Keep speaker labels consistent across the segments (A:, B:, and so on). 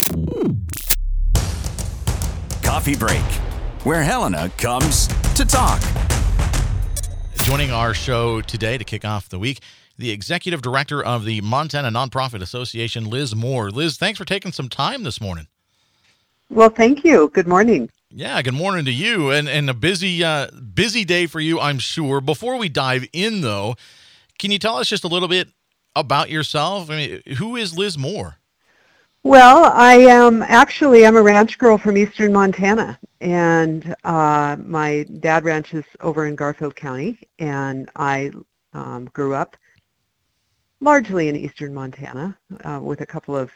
A: Coffee Break, where Helena comes to talk.
B: Joining our show today to kick off the week, the Executive Director of the Montana Nonprofit Association, Liz Moore. Liz, thanks for taking some time this morning.
C: Well, thank you. Good morning.
B: Yeah, good morning to you, and a busy day for you, I'm sure. Before we dive in, though, can you tell us just a little bit about yourself? I mean, who is Liz Moore?
C: Well, I'm a ranch girl from eastern Montana, and my dad ranches over in Garfield County, and I grew up largely in eastern Montana with a couple of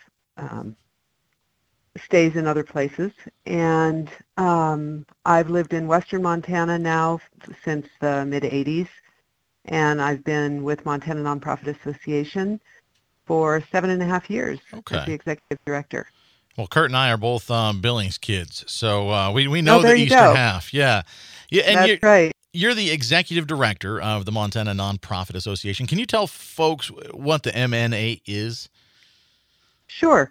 C: stays in other places, and I've lived in western Montana now since the mid-'80s, and I've been with Montana Nonprofit Association for 7.5 years as the executive director.
B: Well, Kurt and I are both Billings kids, so we know the eastern half. Yeah, and
C: that's right.
B: You're the executive director of the Montana Nonprofit Association. Can you tell folks what the MNA is?
C: Sure.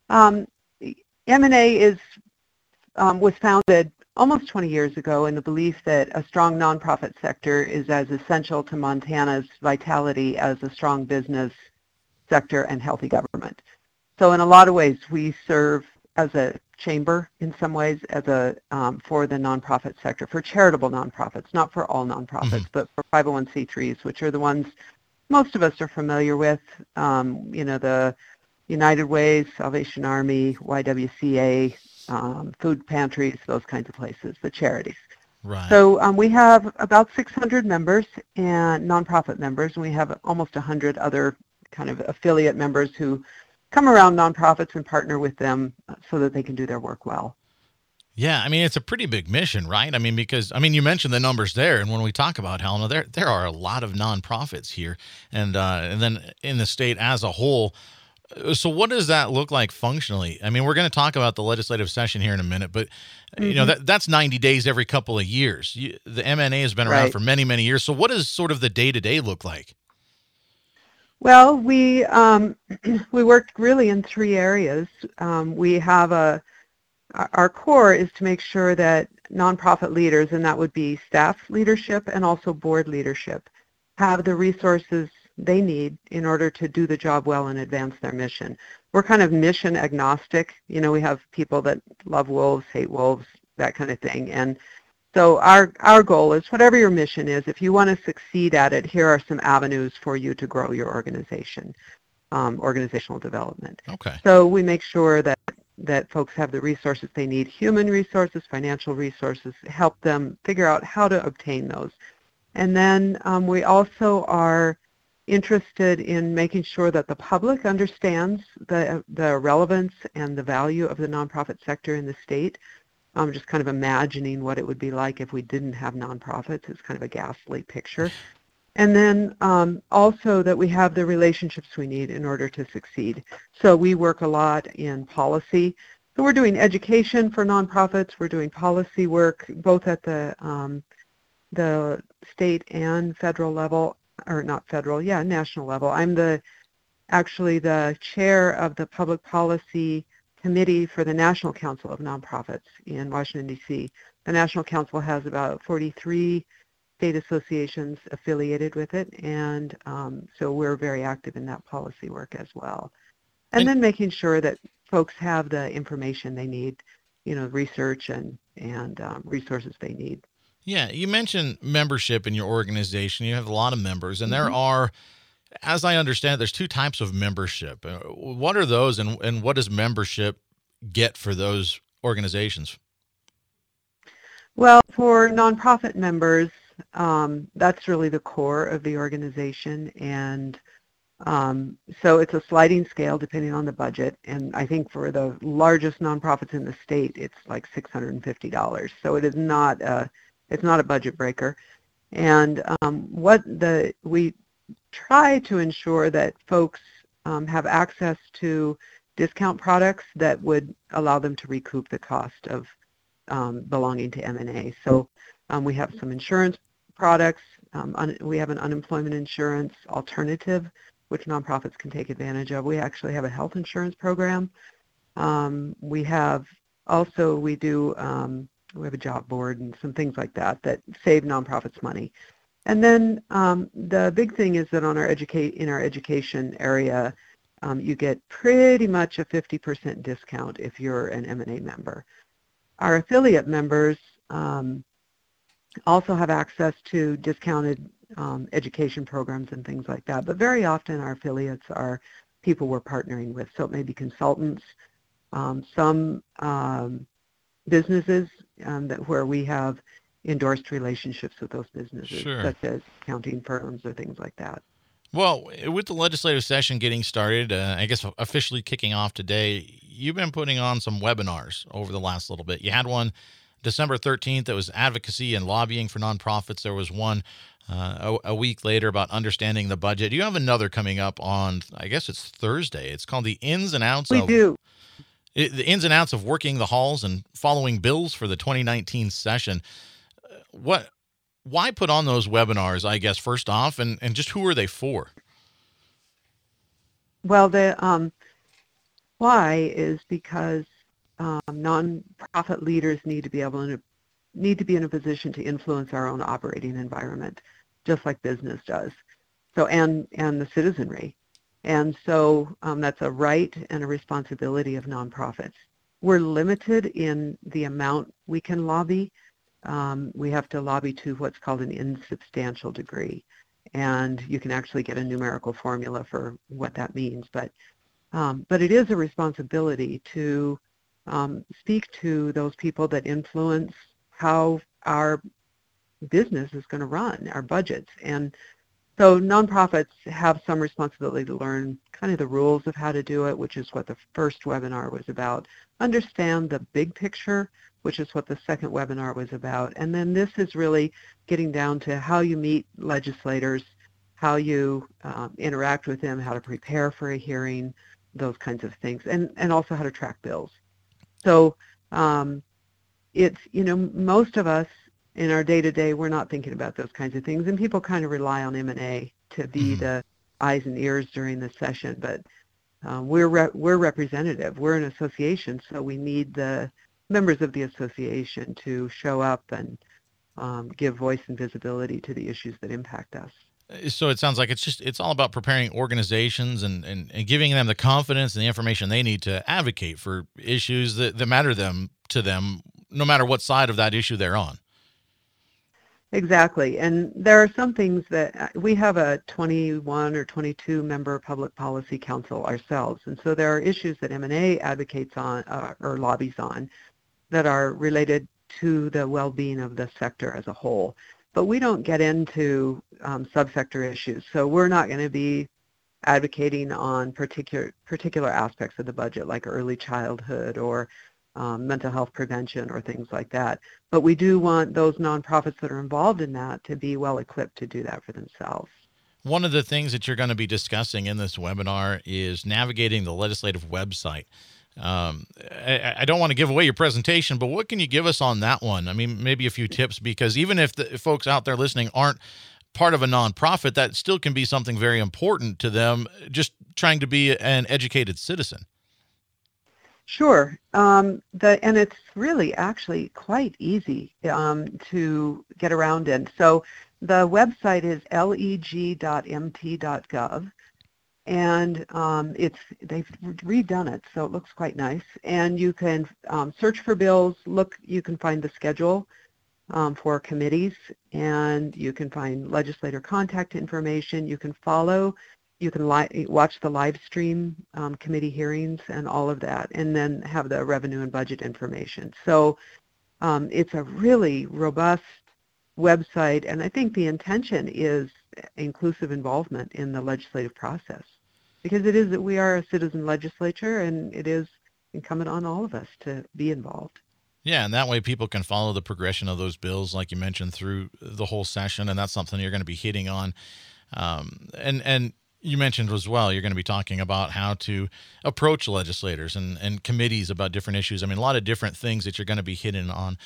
C: MNA was founded almost 20 years ago in the belief that a strong nonprofit sector is as essential to Montana's vitality as a strong business sector and healthy government. So in a lot of ways, we serve as a chamber in some ways as a for the nonprofit sector, for charitable nonprofits, not for all nonprofits, but for 501c3s, which are the ones most of us are familiar with, the United Way, Salvation Army, YWCA, food pantries, those kinds of places, the charities.
B: Right.
C: So we have about 600 members and nonprofit members, and we have almost 100 other kind of affiliate members who come around nonprofits and partner with them so that they can do their work well.
B: Yeah, I mean, it's a pretty big mission, right? I mean, because, you mentioned the numbers there, and when we talk about Helena, there are a lot of nonprofits here, and then in the state as a whole. So what does that look like functionally? I mean, we're going to talk about the legislative session here in a minute, but that's 90 days every couple of years. The MNA has been around for many, many years. So what does sort of the day-to-day look like?
C: Well, we worked really in three areas. We have our core is to make sure that nonprofit leaders, and that would be staff leadership and also board leadership, have the resources they need in order to do the job well and advance their mission. We're kind of mission agnostic. We have people that love wolves, hate wolves, that kind of thing. And so our goal is whatever your mission is, if you want to succeed at it, here are some avenues for you to grow your organization, organizational development.
B: Okay.
C: So we make sure that folks have the resources they need, human resources, financial resources, help them figure out how to obtain those. And then we also are interested in making sure that the public understands the relevance and the value of the nonprofit sector in the state. Just kind of imagining what it would be like if we didn't have nonprofits. It's kind of a ghastly picture. And then also that we have the relationships we need in order to succeed. So we work a lot in policy. So we're doing education for nonprofits. We're doing policy work both at the state and federal level, or not federal, national level. I'm actually the chair of the public policy committee for the National Council of Nonprofits in Washington, D.C. The National Council has about 43 state associations affiliated with it, and so we're very active in that policy work as well. And then making sure that folks have the information they need, research and resources they need.
B: Yeah, you mentioned membership in your organization. You have a lot of members, and there are, as I understand it, there's two types of membership. What are those, and what does membership get for those organizations?
C: Well, for nonprofit members, that's really the core of the organization, and so it's a sliding scale depending on the budget. And I think for the largest nonprofits in the state, it's like $650. So it is not it's not a budget breaker. And we try to ensure that folks have access to discount products that would allow them to recoup the cost of belonging to MNA. So we have some insurance products. We have an unemployment insurance alternative, which nonprofits can take advantage of. We actually have a health insurance program. We have we have a job board and some things like that save nonprofits money. And then the big thing is that on in our education area, you get pretty much a 50% discount if you're an M&A member. Our affiliate members also have access to discounted education programs and things like that. But very often our affiliates are people we're partnering with. So it may be consultants, some businesses where we have endorsed relationships with those businesses,
B: Sure.
C: such as accounting firms or things like that.
B: Well, with the legislative session getting started, I guess officially kicking off today, you've been putting on some webinars over the last little bit. You had one December 13th that was advocacy and lobbying for nonprofits. There was one a week later about understanding the budget. You have another coming up on, I guess it's Thursday. It's called The Ins and Outs the ins and outs of working the halls and following bills for the 2019 session. Why put on those webinars, I guess, first off, and just who are they for?
C: Well, the why is because nonprofit leaders need to be in a position to influence our own operating environment, just like business does. So and the citizenry. And so that's a right and a responsibility of nonprofits. We're limited in the amount we can lobby. We have to lobby to what's called an insubstantial degree. And you can actually get a numerical formula for what that means. But it is a responsibility to speak to those people that influence how our business is going to run, our budgets. And so nonprofits have some responsibility to learn kind of the rules of how to do it, which is what the first webinar was about. Understand the big picture, which is what the second webinar was about. And then this is really getting down to how you meet legislators, how you interact with them, how to prepare for a hearing, those kinds of things, and also how to track bills. So it's, most of us in our day-to-day, we're not thinking about those kinds of things, and people kind of rely on M&A to be the eyes and ears during the session. But we're representative. We're an association, so we need the members of the association to show up and give voice and visibility to the issues that impact us.
B: So it sounds like it's all about preparing organizations and giving them the confidence and the information they need to advocate for issues that matter to them, no matter what side of that issue they're on.
C: Exactly. And there are some things that we have a 21 or 22 member public policy council ourselves. And so there are issues that M&A advocates on or lobbies on that are related to the well-being of the sector as a whole. But we don't get into subsector issues. So we're not going to be advocating on particular aspects of the budget, like early childhood or mental health prevention or things like that. But we do want those nonprofits that are involved in that to be well equipped to do that for themselves.
B: One of the things that you're going to be discussing in this webinar is navigating the legislative website. I don't want to give away your presentation, but what can you give us on that one? I mean, maybe a few tips, because even if the folks out there listening aren't part of a nonprofit, that still can be something very important to them, just trying to be an educated citizen.
C: Sure. And it's really actually quite easy to get around in. So the website is leg.mt.gov, and they've redone it, so it looks quite nice. And you can search for bills. You can find the schedule for committees, and you can find legislator contact information. You can watch the live stream committee hearings and all of that, and then have the revenue and budget information. So it's a really robust website, and I think the intention is inclusive involvement in the legislative process, because we are a citizen legislature, and it is incumbent on all of us to be involved.
B: Yeah, and that way people can follow the progression of those bills, like you mentioned, through the whole session, and that's something you're going to be hitting on. And you mentioned as well, you're going to be talking about how to approach legislators and committees about different issues. I mean, a lot of different things that you're going to be hitting on.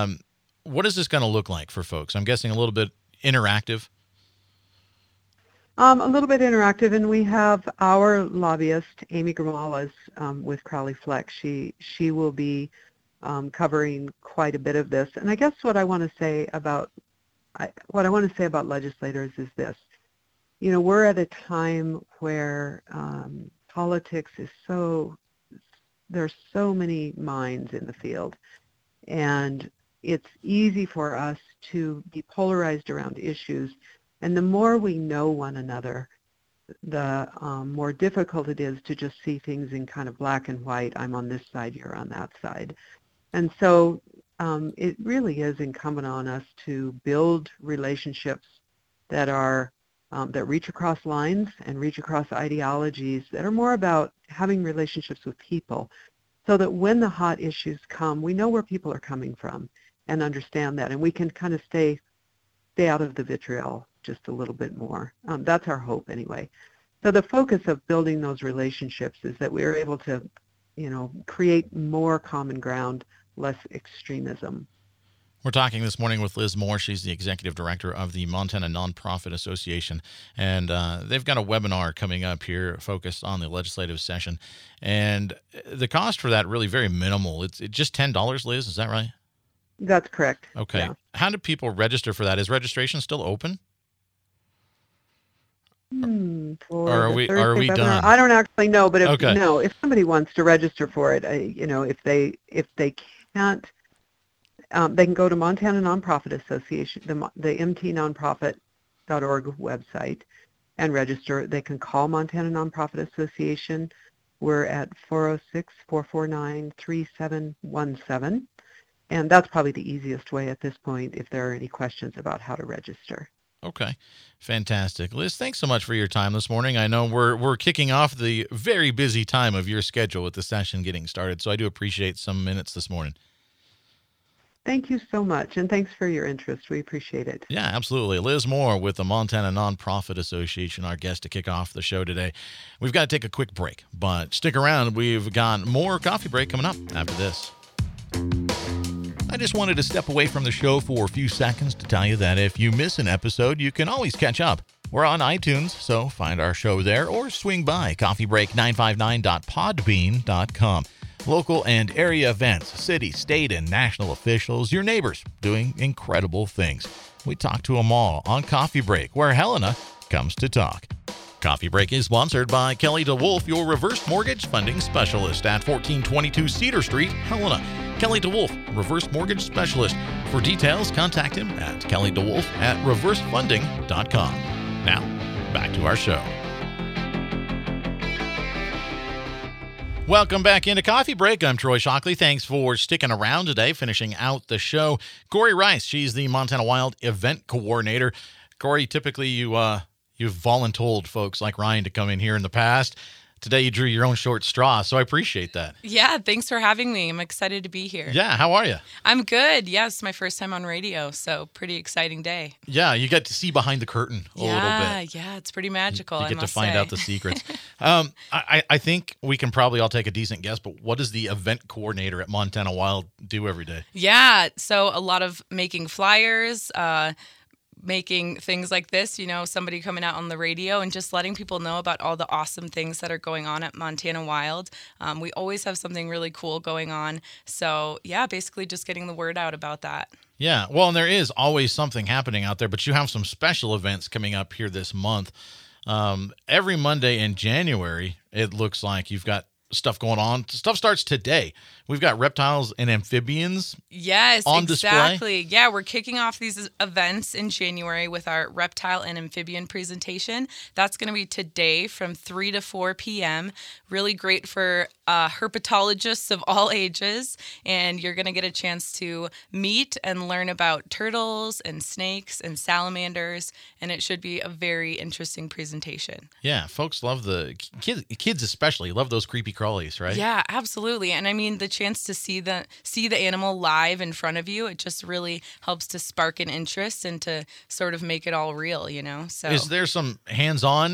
B: What is this going to look like for folks? I'm guessing a little bit interactive.
C: A little bit interactive, and we have our lobbyist, Amy Grimales, with Crowley Flex. She will be covering quite a bit of this. And I guess what I want to say about legislators is this. You know, we're at a time where politics is there's so many minds in the field, and it's easy for us to be polarized around issues. And the more we know one another, the more difficult it is to just see things in kind of black and white. I'm on this side, you're on that side. And so it really is incumbent on us to build relationships that are that reach across lines and reach across ideologies, that are more about having relationships with people, so that when the hot issues come, we know where people are coming from and understand that, and we can kind of stay out of the vitriol just a little bit more. That's our hope anyway. So the focus of building those relationships is that we are able to, you know, create more common ground, less extremism.
B: We're talking this morning with Liz Moore. She's the executive director of the Montana Nonprofit Association, and they've got a webinar coming up here focused on the legislative session. And the cost for that really very minimal. It's just $10, Liz. Is that right?
C: That's correct.
B: Okay.
C: Yeah.
B: How do people register for that? Is registration still open? Or are we
C: webinar,
B: done?
C: I don't actually know, but
B: Okay.
C: if somebody wants to register for it, if they can't, they can go to Montana Nonprofit Association, the mtnonprofit.org website, and register. They can call Montana Nonprofit Association. We're at 406-449-3717, and that's probably the easiest way at this point if there are any questions about how to register.
B: Okay, fantastic. Liz, thanks so much for your time this morning. I know we're kicking off the very busy time of your schedule with the session getting started, so I do appreciate some minutes this morning.
C: Thank you so much, and thanks for your interest. We appreciate it.
B: Yeah, absolutely. Liz Moore with the Montana Nonprofit Association, our guest to kick off the show today. We've got to take a quick break, but stick around. We've got more Coffee Break coming up after this. I just wanted to step away from the show for a few seconds to tell you that if you miss an episode, you can always catch up. We're on iTunes, so find our show there or swing by coffeebreak959.podbean.com. Local and area events, city, state, and national officials, your neighbors doing incredible things. We talk to them all on Coffee Break, where Helena comes to talk. Coffee Break is sponsored by Kelly DeWolf, your reverse mortgage funding specialist at 1422 Cedar Street, Helena. Kelly DeWolf, reverse mortgage specialist. For details, contact him at kellydewolf@reversefunding.com. Now, back to our show. Welcome back into Coffee Break. I'm Troy Shockley. Thanks for sticking around today, finishing out the show. Corey Rice, she's the Montana Wild event coordinator. Corey, typically you've voluntold folks like Ryan to come in here in the past. Today you drew your own short straw, so I appreciate that.
D: Yeah, thanks for having me. I'm excited to be here.
B: Yeah, how are you?
D: I'm good. Yeah, it's my first time on radio, so pretty exciting day.
B: Yeah, you get to see behind the curtain a little bit.
D: Yeah, it's pretty magical.
B: You get
D: I
B: to
D: must
B: find
D: say.
B: out the secrets. I think we can probably all take a decent guess, but what does the event coordinator at Montana Wild do every day?
D: Yeah, so a lot of making flyers, making things like this, somebody coming out on the radio and just letting people know about all the awesome things that are going on at Montana Wild. We always have something really cool going on. So, yeah, basically just getting the word out about that.
B: Yeah, well, and there is always something happening out there, but you have some special events coming up here this month. Every Monday in January, it looks like you've got stuff going on. Stuff starts today. We've got reptiles and amphibians.
D: Yes,
B: on
D: exactly.
B: display.
D: Yeah, we're kicking off these events in January with our reptile and amphibian presentation. That's going to be today from 3 to 4 p.m. Really great for herpetologists of all ages. And you're going to get a chance to meet and learn about turtles and snakes and salamanders. And it should be a very interesting presentation.
B: Yeah, folks love the kids especially love those creepy crawlies, right?
D: Yeah, absolutely. And I mean, the chance to see the animal live in front of you, it just really helps to spark an interest and to sort of make it all real, So
B: Is there some hands-on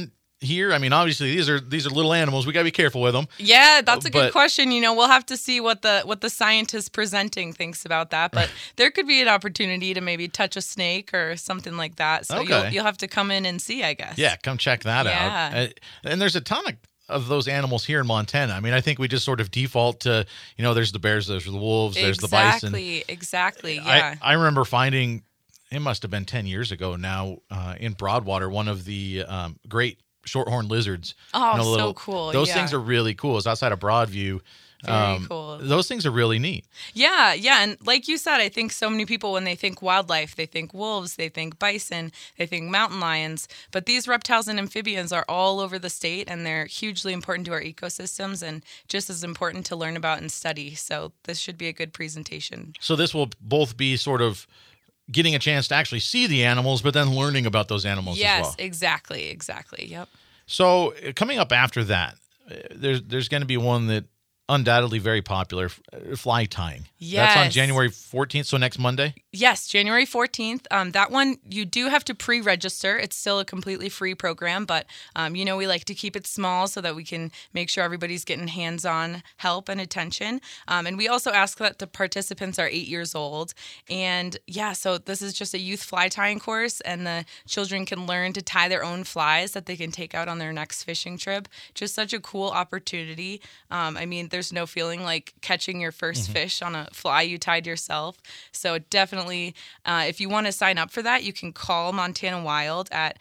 B: here? I mean, obviously these are little animals. We got to be careful with them.
D: Yeah, that's a good
B: But-
D: question. We'll have to see what the scientist presenting thinks about that. But there could be an opportunity to maybe touch a snake or something like that. So
B: Okay.
D: you'll have to come in and see, I guess.
B: Yeah, come check that
D: Yeah.
B: out. And there's a ton of those animals here in Montana. I mean, I think we just sort of default to, there's the bears, there's the wolves, there's the bison.
D: Exactly. Yeah.
B: I remember finding, it must have been 10 years ago now, in Broadwater, one of the great shorthorn lizards.
D: Oh, so cool.
B: Those
D: Yeah.
B: things are really cool. It's outside of Broadview.
D: Very cool.
B: Those things are really neat.
D: Yeah. And like you said, I think so many people, when they think wildlife, they think wolves, they think bison, they think mountain lions. But these reptiles and amphibians are all over the state, and they're hugely important to our ecosystems and just as important to learn about and study. So this should be a good presentation.
B: So this will both be sort of getting a chance to actually see the animals, but then learning about those animals as well.
D: Yes, exactly. Yep.
B: So coming up after that, there's going to be one that undoubtedly very popular, fly tying. That's on
D: Yes.
B: January 14th, so next Monday?
D: Yes, January 14th. That one, you do have to pre-register. It's still a completely free program, but, we like to keep it small so that we can make sure everybody's getting hands-on help and attention. And we also ask that the participants are 8 years old. And, so this is just a youth fly tying course, and the children can learn to tie their own flies that they can take out on their next fishing trip. Just such a cool opportunity. There's no feeling like catching your first fish on a fly you tied yourself. So definitely, if you want to sign up for that, you can call Montana Wild at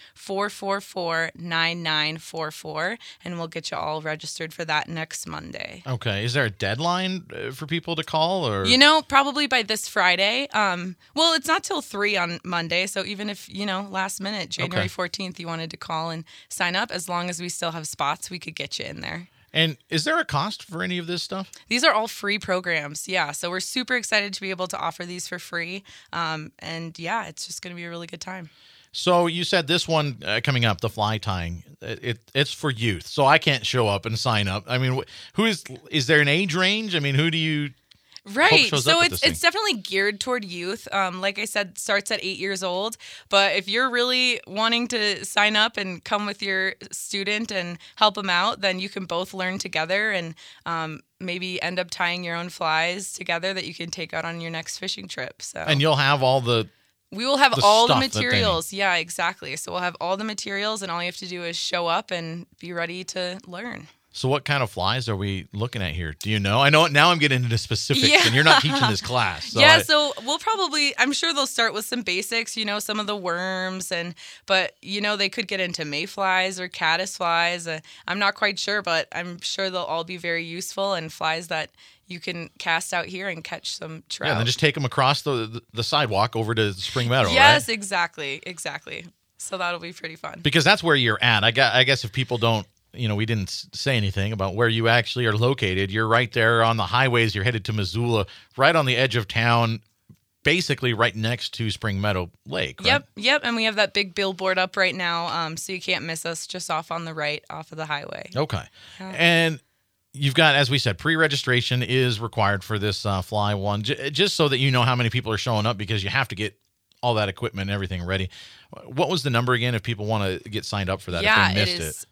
D: 444-9944, and we'll get you all registered for that next Monday.
B: Okay. Is there a deadline for people to call? Or
D: Probably by this Friday. It's not till 3 on Monday, so even if, last minute, January 14th, you wanted to call and sign up, as long as we still have spots, we could get you in there.
B: And is there a cost for any of this stuff?
D: These are all free programs, yeah. So we're super excited to be able to offer these for free. It's just going to be a really good time.
B: So you said this one coming up, the fly tying, it's for youth. So I can't show up and sign up. I mean, is there an age range? I mean, who do you...
D: Right.
B: shows
D: So
B: up at this
D: it's definitely geared toward youth. Like I said, starts at 8 years old. But if you're really wanting to sign up and come with your student and help them out, then you can both learn together and maybe end up tying your own flies together that you can take out on your next fishing trip. So
B: And you'll have all the...
D: We will have
B: the
D: all the
B: stuff that they
D: materials. Yeah, exactly. So we'll have all the materials, and all you have to do is show up and be ready to learn.
B: So what kind of flies are we looking at here? Do you know? I know now I'm getting into specifics,
D: Yeah.
B: and you're not teaching this class. So
D: So we'll probably, I'm sure they'll start with some basics, some of the worms, but they could get into mayflies or caddisflies. I'm not quite sure, but I'm sure they'll all be very useful, and flies that you can cast out here and catch some trout.
B: Yeah, then just take them across the sidewalk over to Spring Meadow,
D: Yes,
B: right?
D: exactly. So that'll be pretty fun.
B: Because that's where you're at. I guess if people don't, we didn't say anything about where you actually are located. You're right there on the highways. You're headed to Missoula, right on the edge of town, basically right next to Spring Meadow Lake. Right?
D: Yep. And we have that big billboard up right now, so you can't miss us, just off on the right, off of the highway.
B: Okay. And you've got, as we said, pre-registration is required for this fly one, just so that you know how many people are showing up, because you have to get all that equipment and everything ready. What was the number again if people want to get signed up for that, if they missed
D: it is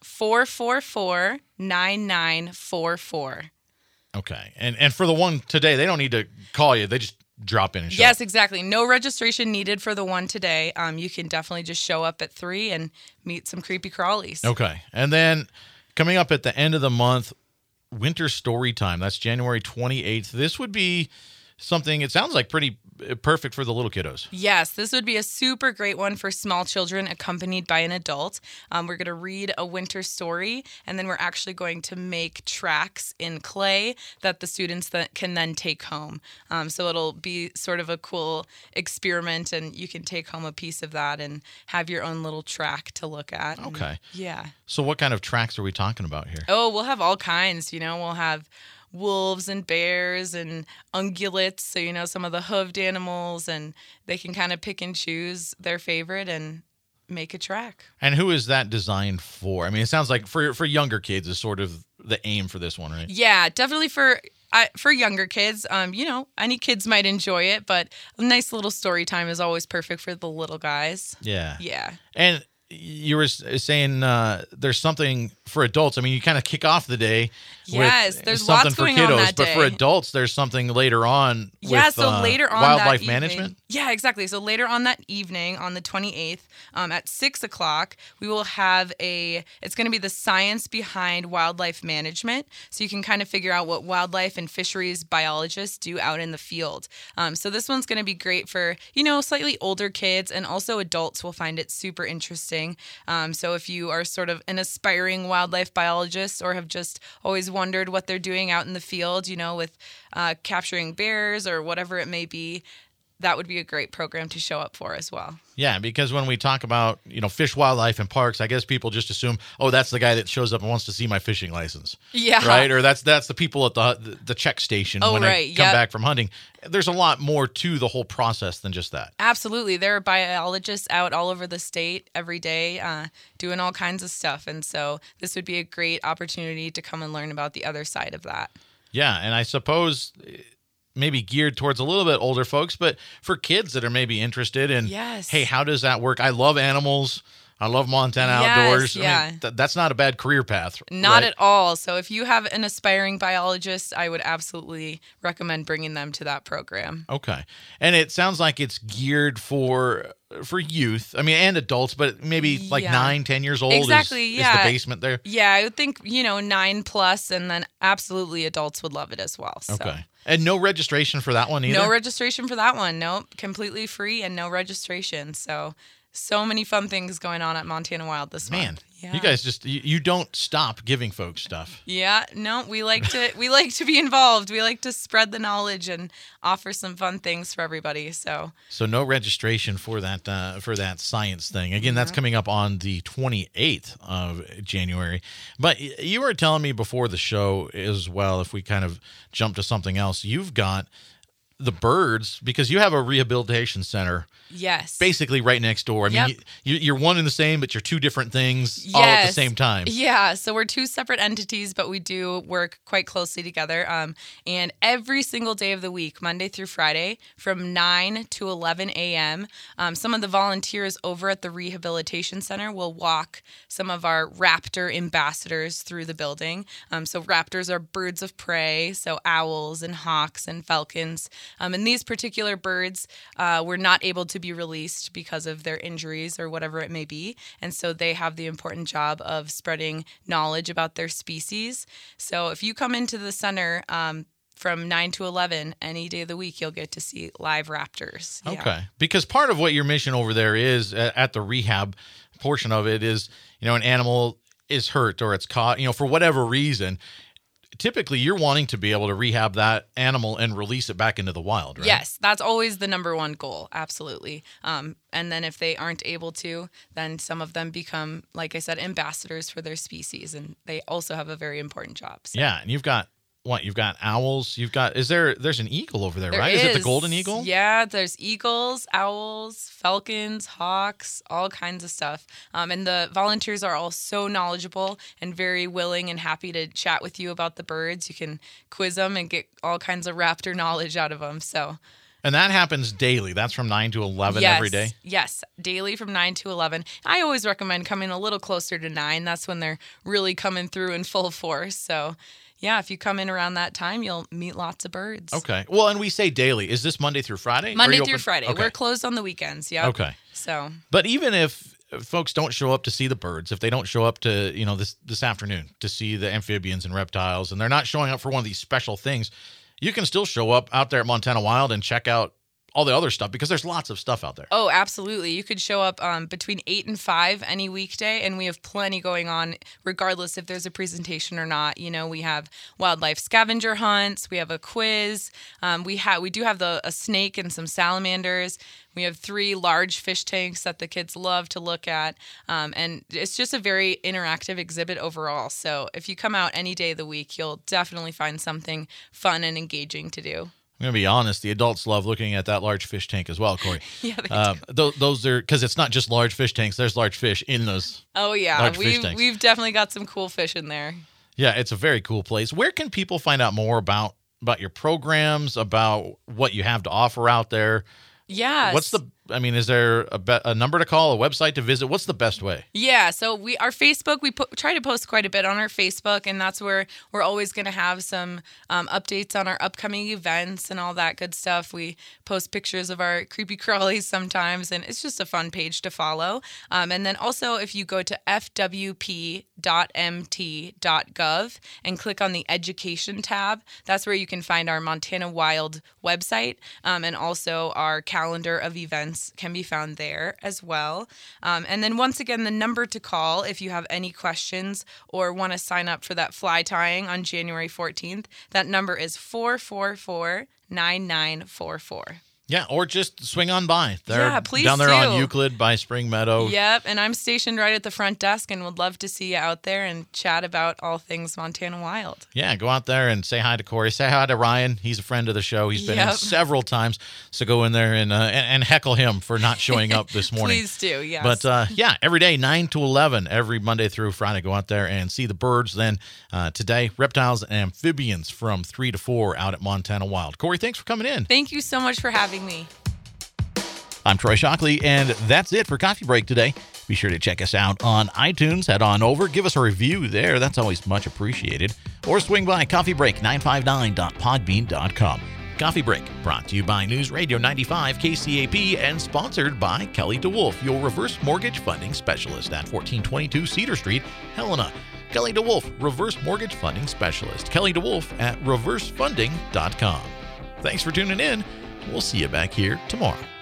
D: 444-9944.
B: Okay. And for the one today, they don't need to call you. They just drop in and show
D: Yes,
B: up.
D: exactly. No registration needed for the one today. You can definitely just show up at 3 and meet some creepy crawlies.
B: Okay. And then coming up at the end of the month, Winter Story Time. That's January 28th. This would be something, it sounds like pretty perfect for the little kiddos.
D: Yes, this would be a super great one for small children accompanied by an adult. We're going to read a winter story, and then we're actually going to make tracks in clay that the students can then take home. So it'll be sort of a cool experiment, and you can take home a piece of that and have your own little track to look at.
B: Okay.
D: Yeah.
B: So what kind of tracks are we talking about here?
D: Oh, we'll have all kinds. We'll have wolves and bears and ungulates, so some of the hooved animals, and they can kind of pick and choose their favorite and make a track.
B: And who is that designed for? I mean, it sounds like for younger kids is sort of the aim for this one, right?
D: Yeah, definitely for younger kids. Any kids might enjoy it, but a nice little story time is always perfect for the little guys.
B: Yeah.
D: Yeah.
B: And you were saying there's something for adults. I mean, you kind of kick off the day
D: Yes,
B: with
D: there's
B: something
D: lots
B: for
D: going
B: kiddos,
D: on that
B: but
D: day.
B: for adults, there's something later on with
D: so later on
B: wildlife
D: that
B: management.
D: Evening, yeah, exactly. So later on that evening, on the 28th, at 6 o'clock, we will have it's going to be the science behind wildlife management. So you can kind of figure out what wildlife and fisheries biologists do out in the field. So this one's going to be great for, slightly older kids, and also adults will find it super interesting. So if you are sort of an aspiring wildlife biologist or have just always wondered what they're doing out in the field, with capturing bears or whatever it may be, that would be a great program to show up for as well.
B: Yeah, because when we talk about, fish, wildlife, and parks, I guess people just assume, oh, that's the guy that shows up and wants to see my fishing license.
D: Yeah.
B: Right? Or that's the people at the check station when I come back from hunting. There's a lot more to the whole process than just that.
D: Absolutely. There are biologists out all over the state every day doing all kinds of stuff. And so this would be a great opportunity to come and learn about the other side of that.
B: Yeah, and I suppose maybe geared towards a little bit older folks, but for kids that are maybe interested in,
D: yes.
B: Hey, how does that work? I love animals. I love Montana outdoors.
D: Yeah.
B: I mean, that's not a bad career path.
D: Not at all. So if you have an aspiring biologist, I would absolutely recommend bringing them to that program.
B: Okay. And it sounds like it's geared for youth, I mean, and adults, but maybe like 9-10 years old
D: exactly,
B: is the basement there.
D: Yeah, I would think, 9+, and then absolutely adults would love it as well. So.
B: Okay. And no registration for that one either?
D: No registration for that one. Nope. Completely free and no registration. So many fun things going on at Montana Wild this month. Yeah.
B: You guys just you don't stop giving folks stuff.
D: Yeah, no, we like to be involved. We like to spread the knowledge and offer some fun things for everybody. So
B: no registration for that science thing. Again, that's coming up on the 28th of January. But you were telling me before the show as well, if we kind of jump to something else, you've got the birds, because you have a rehabilitation center.
D: Yes.
B: Basically right next door. I mean, you're one and the same, but you're two different things all at the same time.
D: Yeah. So we're two separate entities, but we do work quite closely together. And every single day of the week, Monday through Friday, from 9 to 11 a.m., some of the volunteers over at the rehabilitation center will walk some of our raptor ambassadors through the building. So raptors are birds of prey, so owls and hawks and falcons. And these particular birds were not able to be released because of their injuries or whatever it may be. And so they have the important job of spreading knowledge about their species. So if you come into the center from 9 to 11, any day of the week, you'll get to see live raptors. Yeah.
B: Okay. Because part of what your mission over there is at the rehab portion of it is, an animal is hurt or it's caught, for whatever reason. Typically, you're wanting to be able to rehab that animal and release it back into the wild, right?
D: Yes, that's always the number one goal. Absolutely. And then if they aren't able to, then some of them become, like I said, ambassadors for their species, and they also have a very important job. So.
B: Yeah, and you've got what? You've got owls. There's an eagle over there, right?
D: Is
B: it the golden eagle?
D: Yeah, there's eagles, owls, falcons, hawks, all kinds of stuff. And the volunteers are all so knowledgeable and very willing and happy to chat with you about the birds. You can quiz them and get all kinds of raptor knowledge out of them. So.
B: And that happens daily. That's from 9 to 11 every day?
D: Yes, daily from 9 to 11. I always recommend coming a little closer to 9. That's when they're really coming through in full force. So. Yeah, if you come in around that time, you'll meet lots of birds.
B: Okay. Well, and we say daily. Is this Monday through Friday?
D: Monday through Friday.
B: Okay.
D: We're closed on the weekends. Yeah.
B: Okay.
D: So.
B: But even if folks don't show up to see the birds, if they don't show up to, this afternoon to see the amphibians and reptiles, and they're not showing up for one of these special things, you can still show up out there at Montana Wild and check out all the other stuff, because there's lots of stuff out there.
D: Oh, absolutely. You could show up between 8 and 5 any weekday, and we have plenty going on regardless if there's a presentation or not. We have wildlife scavenger hunts. We have a quiz. We do have a snake and some salamanders. We have 3 large fish tanks that the kids love to look at. And it's just a very interactive exhibit overall. So if you come out any day of the week, you'll definitely find something fun and engaging to do.
B: I'm going to be honest, the adults love looking at that large fish tank as well, Corey.
D: Yeah, they
B: do. Those are, because it's not just large fish tanks, there's large fish in those.
D: Oh, yeah.
B: Large fish tanks.
D: We've definitely got some cool fish in there.
B: Yeah, it's a very cool place. Where can people find out more about your programs, about what you have to offer out there?
D: Yeah.
B: What's the I mean, is there a number to call, a website to visit? What's the best way?
D: Yeah, so our Facebook, we try to post quite a bit on our Facebook, and that's where we're always going to have some updates on our upcoming events and all that good stuff. We post pictures of our creepy crawlies sometimes, and it's just a fun page to follow. And then also, if you go to fwp.mt.gov and click on the Education tab, that's where you can find our Montana Wild website, and also our calendar of events can be found there as well. And then once again, the number to call if you have any questions or want to sign up for that fly tying on January 14th, that number is 444-9944.
B: Yeah, or just swing on by. They're
D: please
B: down there
D: do.
B: on Euclid by Spring Meadow.
D: Yep, and I'm stationed right at the front desk and would love to see you out there and chat about all things Montana Wild.
B: Yeah, go out there and say hi to Corey. Say hi to Ryan. He's a friend of the show. He's been in several times. So go in there and heckle him for not showing up this morning.
D: Please do, yes.
B: But every day, 9 to 11, every Monday through Friday, go out there and see the birds. Then today, reptiles and amphibians from 3 to 4 out at Montana Wild. Corey, thanks for coming in.
D: Thank you so much for having me.
B: I'm Troy Shockley, and that's it for Coffee Break today. Be sure to check us out on iTunes. Head on over, give us a review there. That's always much appreciated. Or swing by coffeebreak959.podbean.com. Coffee Break, brought to you by News Radio 95 KCAP and sponsored by Kelly DeWolf, your reverse mortgage funding specialist at 1422 Cedar Street, Helena. Kelly DeWolf, reverse mortgage funding specialist. Kelly DeWolf at reversefunding.com. Thanks for tuning in. We'll see you back here tomorrow.